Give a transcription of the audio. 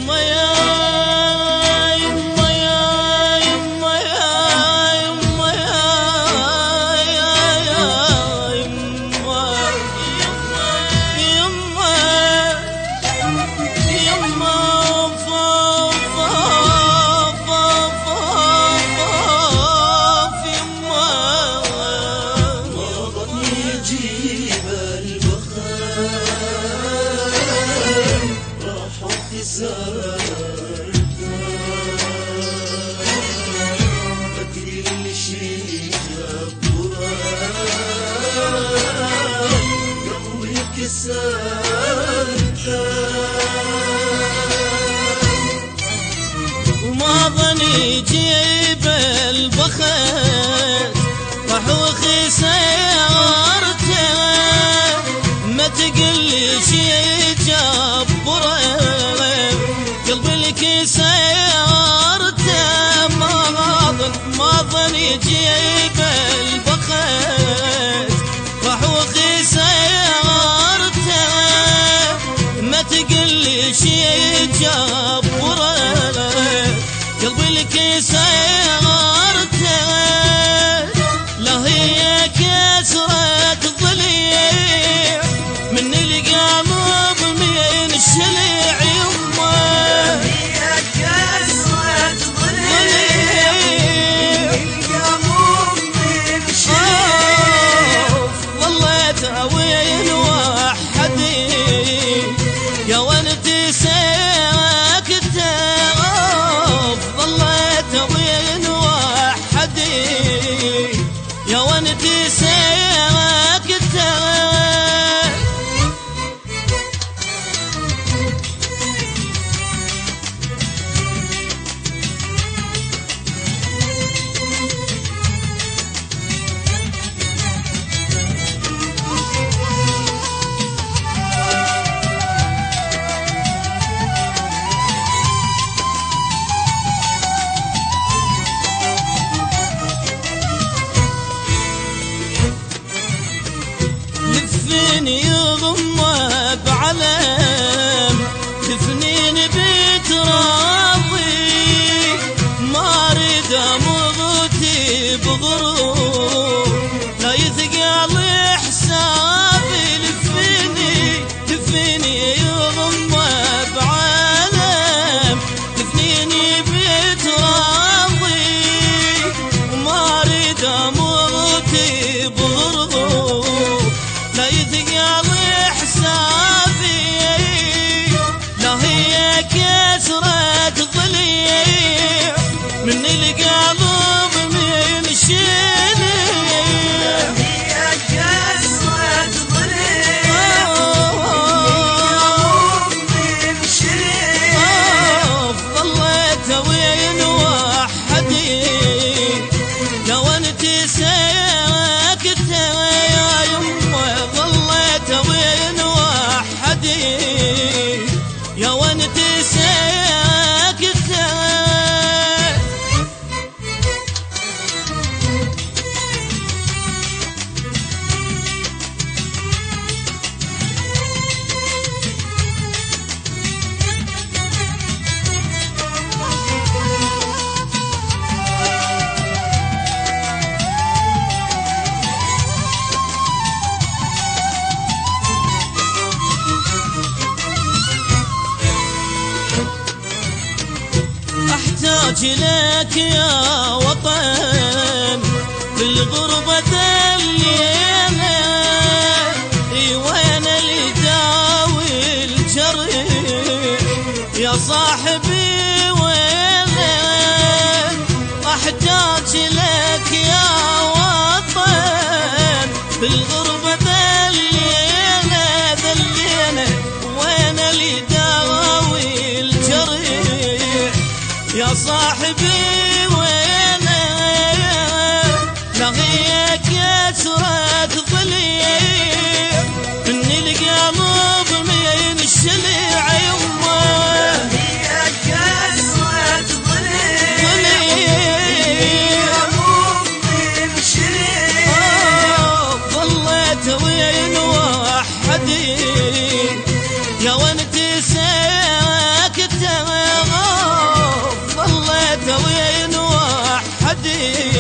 وما ظني جيب البخت راح وخسارته ما تقلي شي جبره قلبي لك سيارته ما ظني جيب البخت راح وخسارته ما تقلي شي جبره قلبي لك سيارته لا هي كسرة ضليع من القلب من الشليع يمه هي كسرة ضليع من القلب من الشليع ظليت وين وحدي يا ولدي ساكته ظليت وين وحدي يا ولدي ساكته لفني يضمه بعلم دفنين بتراضي ما اريد اموتي بغرور لا يثقل حسابي لفني يضمه بعلم دفنيني بتراضي وما اريد اموتي بغرور لا يثقل حسابي لا هي كسرة ضليع من القلب من الشليع هي كسرة ضليع من الشليع ظليت وين وحدي يا ولدي ساكته يا يمه ظليت وين وحدي يا ولدي ساكته احتاج لك يا وطن في الغربة ذلينا وين اللي داوي الجرح يا صاحبي وين احتاج لك يا وطن في الغربة ذلينا وين اللي داوي الجرح يا صاحبي وين لا هي كسرة ضليع من القلب من الشليع يمه هي كسرة ضليع من الشليع ظليت وين وحدي يا ولدي ساكته عندي